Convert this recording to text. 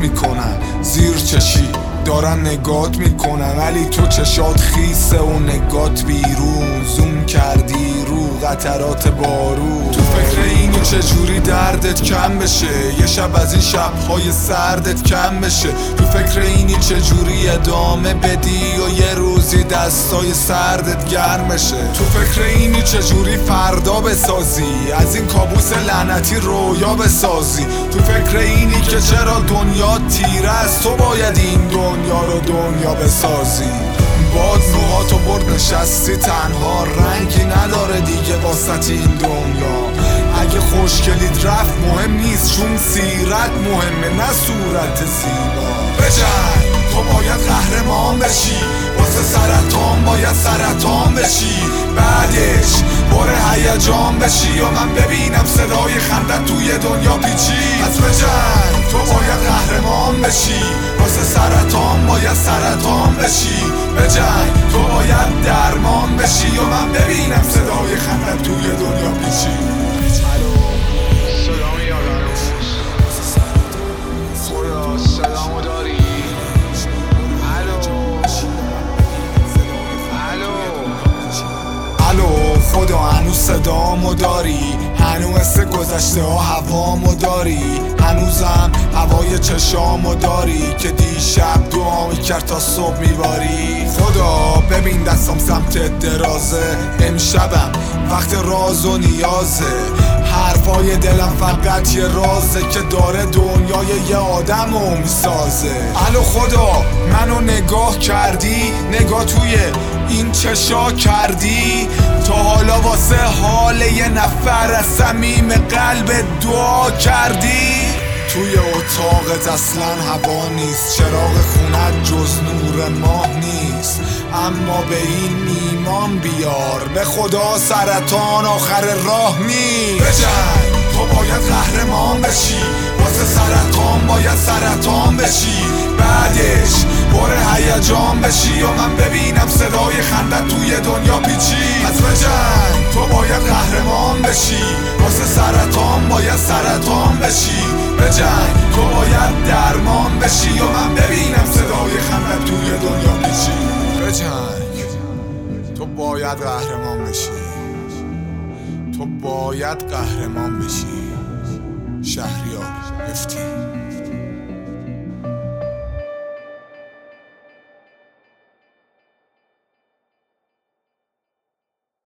میکنن، زیر چشی دارن نگات میکنن، ولی تو چشات خیسه و نگات بیرون. زوم کردی رو قطرات بارون، تو فکر اینی چجوری دردت کم بشه، یه شب از این شبهای سردت کم بشه. تو فکر اینی چجوری ادامه بدی و یه روزی دستای سردت گرم بشه. تو فکر اینی چجوری فردا بسازی، از این کابوس لعنتی رویا بسازی. تو فکر اینی که چرا دنیا تیره است، تو باید این دنیا رو دنیا بسازی. باد موهاتو برد نشستی تنها، رنگی نداره دیگه واسط این دنیا. اگه خوشگلیت رفت مهم نیست، چون سیرت مهمه نه صورت زیبا. بجنگ تو باید قهرمان بشی، واسه سرطان باید سرطان بشی، بعدش پر هیجان بشی و من ببینم صدای خندت توی دنیا پیچی. پس بجنگ تو باید قهرمان بشی، واسه سرطان باید سرطان بشی، بجنگ تو باید درمان بشی و من ببینم صدای خندت توی دنیا پیچی. خدا هنوز صدامو داری، هنوز مثل گذشته ها هوامو داری، هنوزم هوای چشامو داری که دیشب دعا میکرد تا صبح میباری. خدا ببین دستم سمت درازه، امشبم وقت راز و نیازه، حرفای دلم فقط یه رازه که داره دنیای یه آدمو میسازه. الو خدا منو نگاه کردی، نگاه توی این چشا کردی، تا حالا واسه حال یه نفر از صمیم قلب دعا کردی؟ توی اتاقت اصلا هوا نیست، چراغ خونت جز نور ماه نیست، اما به این ایمان بیار به خدا سرطان آخر راه نیست. بجنگ تو باید قهرمان بشی، واسه سرطان باید سرطان بشی، بعدش پر هیجان بشی و من ببینم صدای خندت توی دنیا پیچی. پس بجنگ تو باید قهرمان بشی، واسه سرطان باید سرطان بشی، بجنگ تو باید درمان بشی و من ببینم صدای خندت توی دنیا پیچی. بجنگ تو باید قهرمان بشی، تو باید قهرمان بشی. شهریار هفتی.